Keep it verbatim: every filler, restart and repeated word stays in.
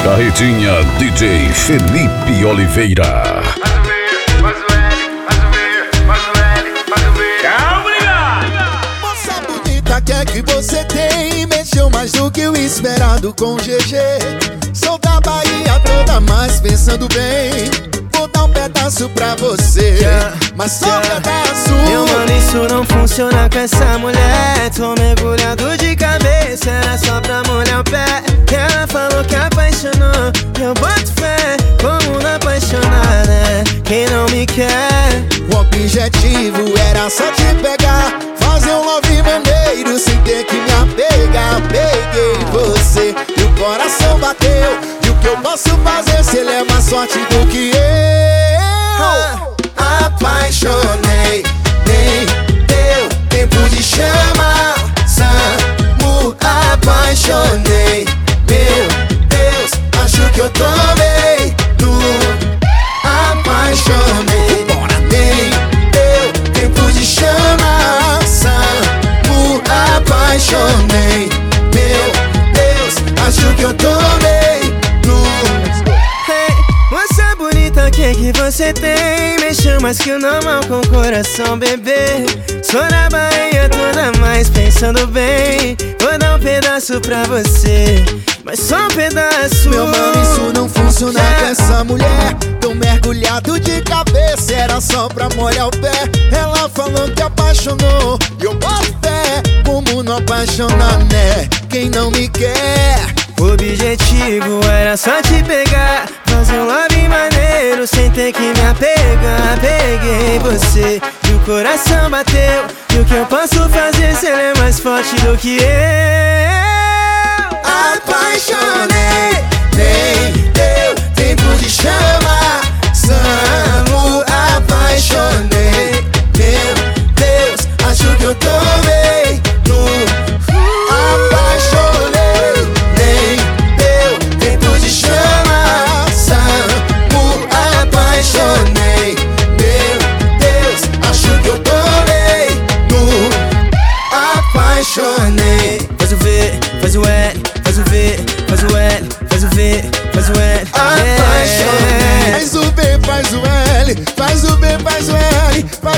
Carretinha D J Felipe Oliveira. Faz o V, faz o L, faz o V, faz o L, faz o V. Calma, ligado! Moça bonita, que é que você tem? Mexeu mais do que o esperado com G G. Sou da Bahia toda, mas pensando bem, vou dar um pedaço pra você, yeah, mas só yeah. um pedaço. Meu mano, isso não funciona com essa mulher. Tô mergulhado de cabeça, era só pra molhar o pé. Ela falou que apaixonou, eu boto fé. Como não apaixonar, né? Quem não me quer? O objetivo era só te pegar, fazer um love maneiro sem ter que me apegar. Peguei você e o coração bateu. E o que eu posso fazer se ele é mais forte do que eu? Ah, apaixonei, nem deu tempo de chamar Samu. Apaixonei, meu Deus, acho que eu tomei no. Apaixonei, nem deu tempo de chamar Samu. Apaixonei, meu Deus, acho que eu tomei no. Hey, moça bonita, o que que você tem? Mexeu mais que o normal com o coração, bebê. Sou na Bahia toda, mas pensando bem, vou dar um pedaço pra você, mas só um pedaço. Meu mano, isso não funciona yeah. com essa mulher. Tô mergulhado de cabeça, era só pra molhar o pé. Ela falou que apaixonou, e eu boto fé. Como não apaixonar, né? Quem não me quer? O objetivo era só te pegar, fazer um love maneiro sem ter que me apegar. Peguei você e o coração bateu. E o que eu posso fazer se ele é mais forte do que eu? Apaixonei, nem deu tempo de chamar Samu. Apaixonei, meu Deus, acho que eu tomei no. Apaixonei, nem deu tempo de chamar Samu. Apaixonei, meu Deus, acho que eu tomei no. Apaixonei. Faz o V, faz o L, faz o V, faz o L, faz o V, faz o L. Apaixonei. Faz o V, faz o L, faz o V, faz o L, faz